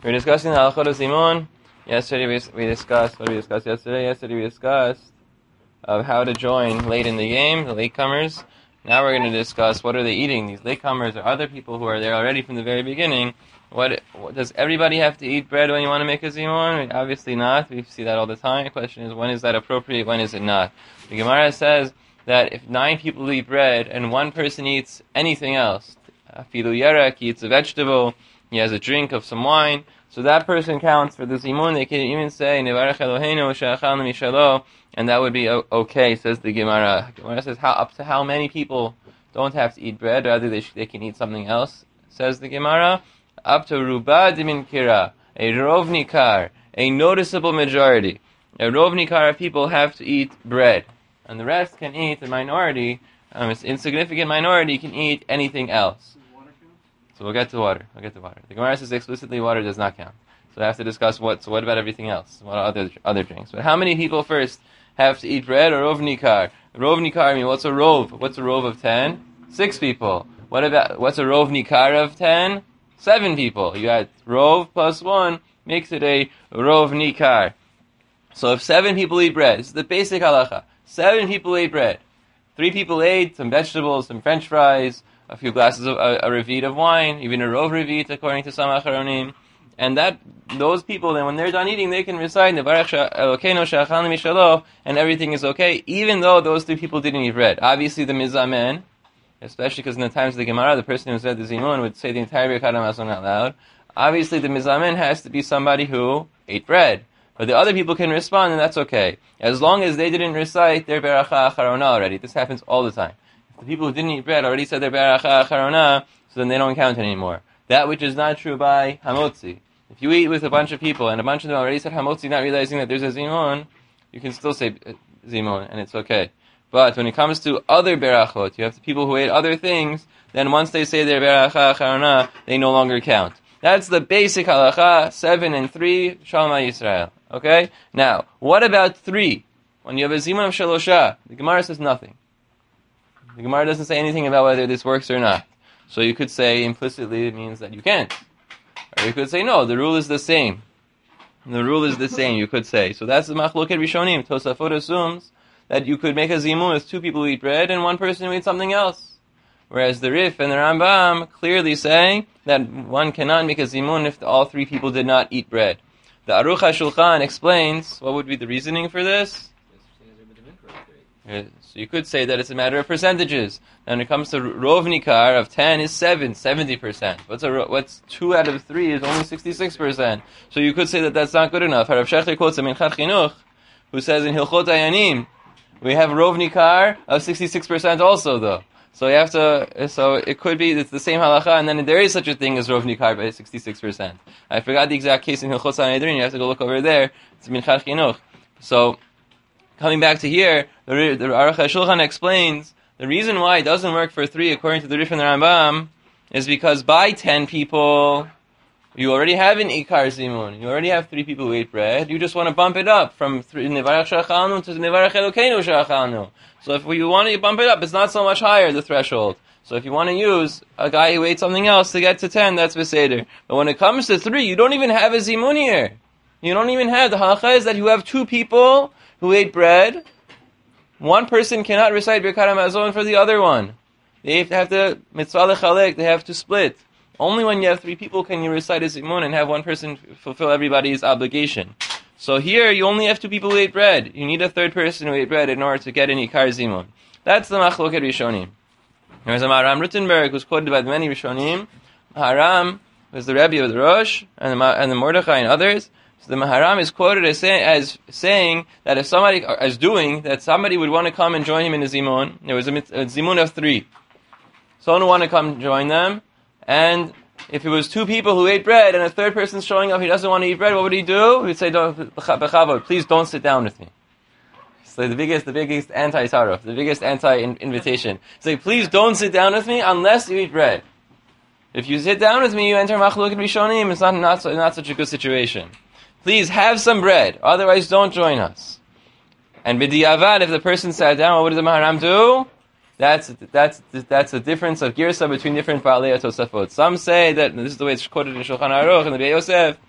We're discussing the halachot of zimun. Yesterday we discussed, what did we discuss yesterday? Yesterday we discussed of how to join late in the game, the latecomers. Now we're going to discuss what are they eating, these latecomers or other people who are there already from the very beginning. What does everybody have to eat bread when you want to make a zimun? Obviously not. We see that all the time. The question is, when is that appropriate, when is it not? The Gemara says that if 9 people eat bread and one person eats anything else, afilu yerek, he eats a vegetable, he has a drink of some wine, so that person counts for the zimun. They can even say nevarech Eloheinu she'achalnu mishalo, and that would be okay, says the Gemara. The Gemara says up to how many people don't have to eat bread, rather they can eat something else, says the Gemara. Up to ruba dimin kira, a rov nikar, a noticeable majority. A rov nikar of people have to eat bread, and the rest can eat, the minority, an insignificant minority, can eat anything else. So we'll get to water. The Gemara says explicitly water does not count. So I have to discuss what about everything else? What are other drinks? But how many people first have to eat bread or rov nikar? Rov nikar, I mean, what's a rov? What's a rov of 10? 6 people. What's a rov nikar of 10? 7 people. You add rov plus 1, makes it a rov nikar. So if 7 people eat bread, this is the basic halacha. 7 people ate bread. 3 people ate some vegetables, some French fries, a few glasses of a revit of wine, even a rov revit according to some acharonim, and those people then when they're done eating they can recite nevarech Elokeinu she'achalnu mishalo, and everything is okay, even though those 3 people didn't eat bread. Obviously the mizamen, especially because in the times of the Gemara the person who said the zimun would say the entire Birkat HaMazon out loud. Obviously the mizamen has to be somebody who ate bread, but the other people can respond, and that's okay, as long as they didn't recite their beracha acharona already. This happens all the time. The people who didn't eat bread already said their beracha acharona, so then they don't count anymore. That which is not true by hamotzi. If you eat with a bunch of people and a bunch of them already said hamotzi, not realizing that there's a zimun, you can still say zimun, and it's okay. But when it comes to other berachot, you have the people who ate other things, then once they say their beracha acharona, they no longer count. That's the basic halacha, 7 and 3, Shalma Yisrael. Okay? Now, what about 3? When you have a zimun of shalosha, the Gemara says nothing. The Gemara doesn't say anything about whether this works or not. So you could say implicitly it means that you can't. Or you could say no, the rule is the same. You could say. So that's the machloket rishonim. Tosafot assumes that you could make a zimun with 2 people who eat bread and 1 person who eats something else. Whereas the Rif and the Rambam clearly say that one cannot make a zimun if all 3 people did not eat bread. The Aruch HaShulchan explains what would be the reasoning for this. So you could say that it's a matter of percentages. And when it comes to rov nikar of 10 is 70%. What's 2 out of 3 is only 66%. So you could say that that's not good enough. Rav Shechter quotes a Minchat Chinuch, who says in Hilchot Ayanim, we have rov nikar of 66% also though. So it could be it's the same halacha, and then there is such a thing as rov nikar by 66%. I forgot the exact case in Hilchot Sanhedrin. You have to go look over there. It's Minchat Chinuch. So coming back to here, the Aruch HaShulchan explains the reason why it doesn't work for 3 according to the Rif and the Rambam is because by 10 people you already have an Ikar Zimun. You already have 3 people who ate bread. You just want to bump it up from Nevarech She'achalnu to Nevarech Elokeinu she'achalnu. So if you want to bump it up, it's not so much higher, the threshold. So if you want to use a guy who ate something else to get to 10, that's Beseder. But when it comes to 3, you don't even have a Zimun here. You don't even have, the halacha is that you have 2 people who ate bread. 1 person cannot recite Birkat HaMazon for the other one. They have to mitzvah lechalek, they have to split. Only when you have 3 people can you recite a zimun and have 1 person fulfill everybody's obligation. So here you only have 2 people who ate bread. You need a 3rd person who ate bread in order to get an ikar zimun. That's the machloket rishonim. There's a Maharam Rutenberg who's quoted by many rishonim. Maharam was the Rebbe of the Rosh and the Mordechai and others. So the Maharam is quoted as saying that if somebody would want to come and join him in a zimun. There was a zimun of 3. Someone would want to come join them, and if it was 2 people who ate bread and a 3rd person's showing up, he doesn't want to eat bread, what would he do? He would say, please don't sit down with me. So the biggest anti-taruf, the biggest anti-invitation. Say, please don't sit down with me unless you eat bread. If you sit down with me, you enter machloket rishonim. It's not such a good situation. Please have some bread, otherwise don't join us. And b'diavad, if the person sat down, what did the Maharam do? That's a difference of girsa between different Baalei Tosafot. Some say that, and this is the way it's quoted in Shulchan Aruch and the Beit Yosef,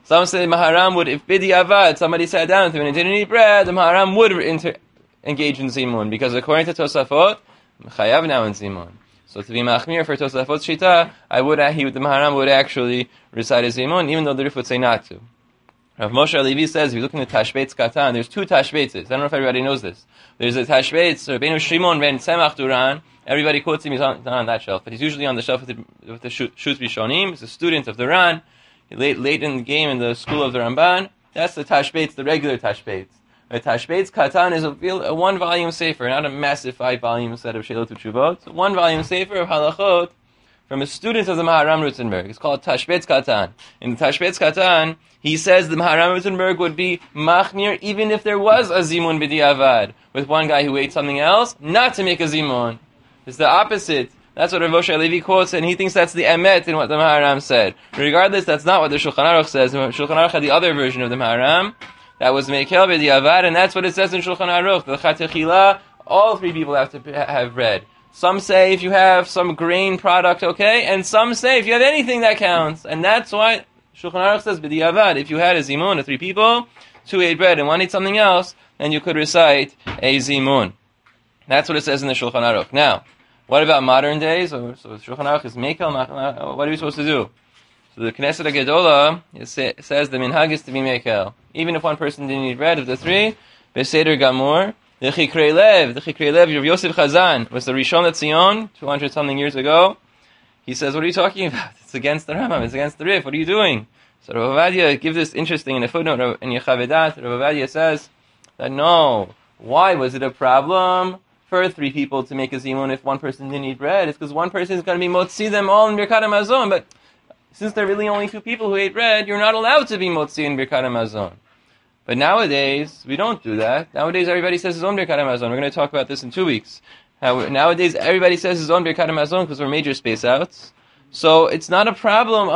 Some say the Maharam would, if Bidi Avad, somebody sat down with him and he didn't eat bread, the Maharam would engage in Zimun, because according to Tosafot, Chayav now in Zimun. So to be Machmir for Tosafot Shita, the Maharam would actually recite a Zimun, even though the Rif would say not to. Rav Moshe Levi says, if you look in the Tashbetz Katan, there's two Tashbetzes. I don't know if everybody knows this. There's a Tashbetz, Rabbeinu Shimon ben Tzemach Duran. Everybody quotes him, he's not on that shelf, but he's usually on the shelf with the Shutz Rishonim. He's a student of the Ran. Late in the game in the school of the Ramban. That's the Tashbetz, the regular Tashbetz. The Tashbetz Katan is a one-volume sefer, not a massive 5-volume set of Sheilot Utshuvot. It's a one-volume sefer of halachot from a student of the Maharam Rutzenberg. It's called Tashbetz Katan. In the Tashbetz Katan, he says the Maharam Rutzenberg would be machmir even if there was a zimun b'di'avad with one guy who ate something else, not to make a zimun. It's the opposite. That's what Rav Moshe Levi quotes, and he thinks that's the emet in what the Maharam said. Regardless, that's not what the Shulchan Aruch says. The Shulchan Aruch had the other version of the Maharam. That was mekel b'di'avad, and that's what it says in Shulchan Aruch. The Chatechila, all three people have to have bread. Some say if you have some grain product, okay, and some say if you have anything that counts, and that's why Shulchan Aruch says b'di'avad. If you had a zimun of 3 people, 2 ate bread and 1 ate something else, then you could recite a zimun. That's what it says in the Shulchan Aruch. Now, what about modern days? So Shulchan Aruch is mekel. What are we supposed to do? So the Knesset HaGedolah says the minhag is to be mekel. Even if one person didn't eat bread of the 3, Beseder Gamur. The Chikrei Lev of Yosef Chazan was the Rishon LeZion 200 something years ago. He says, what are you talking about? It's against the Rambam, it's against the Rif, what are you doing? So Rav Ovadia gives this interesting in a footnote in Yechavedat. Rav Ovadia says that no, why was it a problem for 3 people to make a zimun if one person didn't eat bread? It's because one person is going to be motzi them all in Birkat HaMazon, but since there are really only 2 people who ate bread, you're not allowed to be motzi in Birkat HaMazon. But nowadays, we don't do that. Nowadays, everybody says his own Birkat HaMazon. We're going to talk about this in 2 weeks. Nowadays, everybody says his own Birkat HaMazon because we're major space outs. So it's not a problem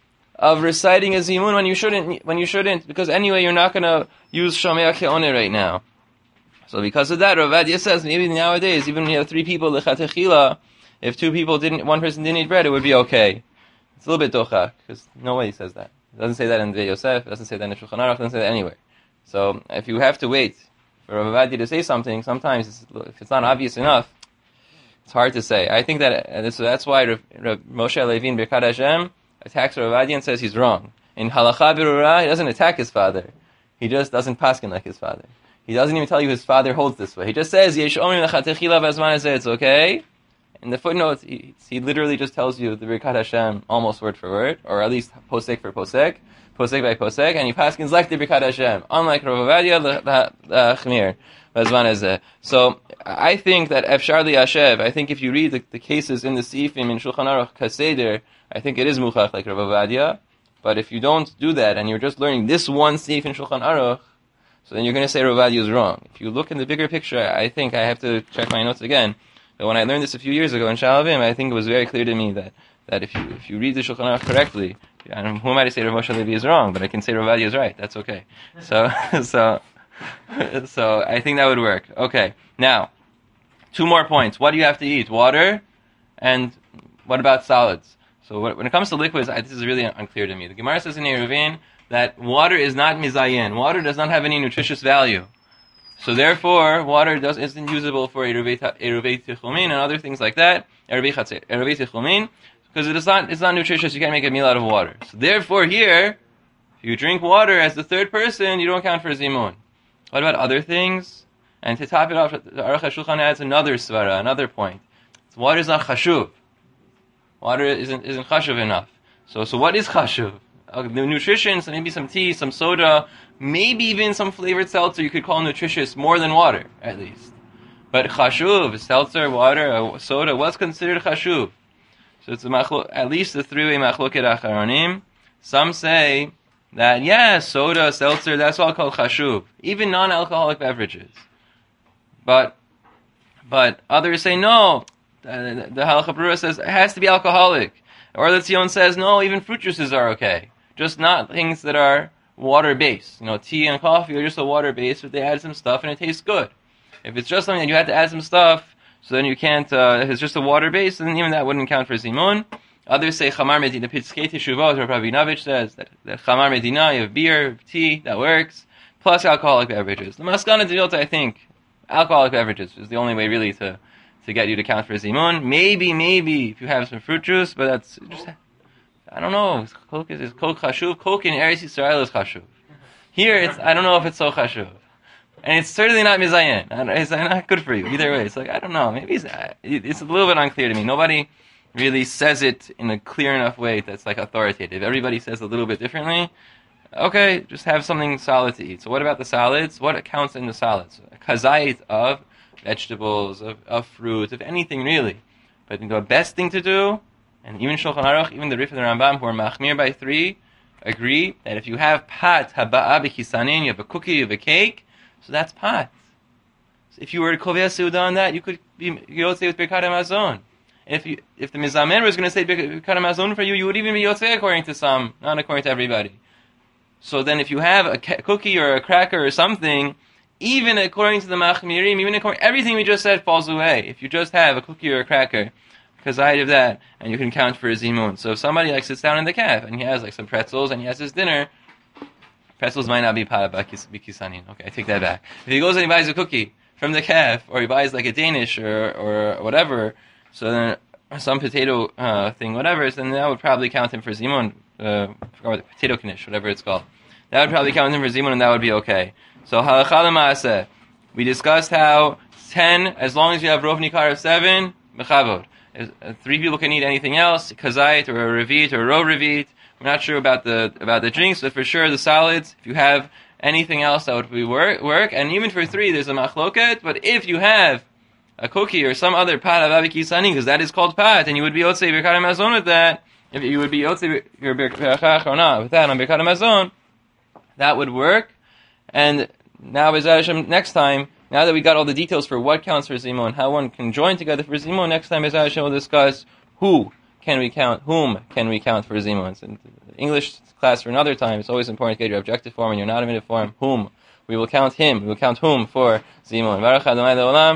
of reciting a zimun when you shouldn't, because anyway, you're not going to use Shomei Ke'oneh right now. So because of that, Rav Ovadia says maybe nowadays, even when you have 3 people, lechatechila, if 2 people one person didn't eat bread, it would be okay. It's a little bit dochak, because no way he says that. It doesn't say that in the Yosef, it doesn't say that in the Shulchan Aruch, it doesn't say that anywhere. So if you have to wait for Rav Ovadia to say something, sometimes if it's not obvious enough, it's hard to say. I think that that's why Rav Moshe Levi in Birkat Hashem attacks Rav Ovadia and says he's wrong. In Halacha Berurah, he doesn't attack his father. He just doesn't paskin like his father. He doesn't even tell you his father holds this way. He just says, Yesh omrim lechatechila v'azman hazeh, it's okay. In the footnotes, he literally just tells you the Birkat Hashem almost word for word, or at least posek for posek by posek, and he paskins like the Birkat Hashem, unlike Rav Ovadia l'chmir v'azman hazeh. So I think that Efshar Liyashev, I think if you read the cases in the Seifim in Shulchan Aruch Kaseder, I think it is muchach like Rav Ovadia. But if you don't do that, and you're just learning this one Seif in Shulchan Aruch, so then you're going to say Rav Ovadia is wrong. If you look in the bigger picture, I think I have to check my notes again. But when I learned this a few years ago in Shalavim, I think it was very clear to me that if you read the Shulchan Aruch correctly, and who am I to say Rav Moshe Levi is wrong? But I can say Rav Ovadia is right. That's okay. So I think that would work. Okay. Now, 2 more points. What do you have to eat? Water, and what about solids? So when it comes to liquids, this is really unclear to me. The Gemara says in Eruvin that water is not mizayin. Water does not have any nutritious value. So therefore, water isn't usable for eruvei tichumin and other things like that. Eruvei tichumin, because it's not nutritious. You can't make a meal out of water. So therefore, here, if you drink water as the 3rd person, you don't count for zimun. What about other things? And to top it off, the Aruch HaShulchan adds another svara, another point. So water is not chashuv. Water isn't chashuv enough. So what is chashuv? The nutrition, so maybe some tea, some soda, maybe even some flavored seltzer you could call nutritious more than water, at least. But chashuv, seltzer, water, soda, what's considered chashuv? So it's at least a 3-way machloket acharonim. Some say that, soda, seltzer, that's all called chashuv. Even non-alcoholic beverages. But others say no. The Halacha Berurah says it has to be alcoholic. Or LeZion says no, even fruit juices are okay. Just not things that are water-based. Tea and coffee are just a water-based, but they add some stuff and it tastes good. If it's just something that you had to add some stuff, so then you can't, if it's just a water-based, then even that wouldn't count for zimun. Others say Chamar Medina, Pitzkei Teshuvot, or Rabbi Rabinovich says that Chamar Medina, you have beer, tea, that works, plus alcoholic beverages. The Maskana Devilta, I think, alcoholic beverages is the only way really to get you to count for Zimun. Maybe, if you have some fruit juice, but that's just, I don't know, Coke is Coke Chashuv? Coke in Eretz Yisrael is Chashuv. Here, I don't know if it's so Chashuv. And it's certainly not Mizayin. It's not good for you. Either way, it's like, I don't know, maybe it's a little bit unclear to me. Nobody really says it in a clear enough way that's like authoritative. Everybody says a little bit differently. Okay, just have something solid to eat. So what about the salads? What counts in the salads? Kazait of vegetables, of fruit, of anything really. But the best thing to do, and even Shulchan Aruch, even the Rif and the Rambam, who are machmir by 3, agree that if you have pat haba'a b'kisanin, you have a cookie, you have a cake, so that's pat. So if you were to kovea seudah on that, you could yotzei with Birkat Hamazon. If the Mizamer was going to say Birkat Hamazon for you, you would even be yotzei according to some, not according to everybody. So then if you have a cookie or a cracker or something, even according to the Machmirim, even according everything we just said falls away. If you just have a cookie or a cracker, because I have that, and you can count for a zimun. So if somebody sits down in the caf and he has some pretzels and he has his dinner, pretzels might not be para bikisanin. Okay, I take that back. If he goes and he buys a cookie from the caf, or he buys a Danish or whatever, so then some potato thing, whatever, so then that would probably count him for zimun. Or the potato knish, whatever it's called. That would probably count him for zimun, and that would be okay. So halacha l'maaseh, we discussed how 10, as long as you have rov nikar of 7, mechavod. 3 people can eat anything else, kazait or a revit or a rov revit. We're not sure about the drinks, but for sure the solids. If you have anything else, that would be work. And even for 3, there's a machloket. But if you have a cookie or some other pat of avik because that is called pat, and you would be yotzei Birkat Hamazon with that. If you would be yotzei your Birkat Achrona with that on Birkat Hamazon, that would work. And now, B'ezras Hashem, next time, now that we got all the details for what counts for Zimun and how one can join together for Zimun, next time, B'ezras Hashem, we'll discuss whom can we count for Zimun. In English class for another time, it's always important to get your objective form and your nominative form, whom. We will count him, we will count whom for Zimun. Baruch Adonai Le'olam.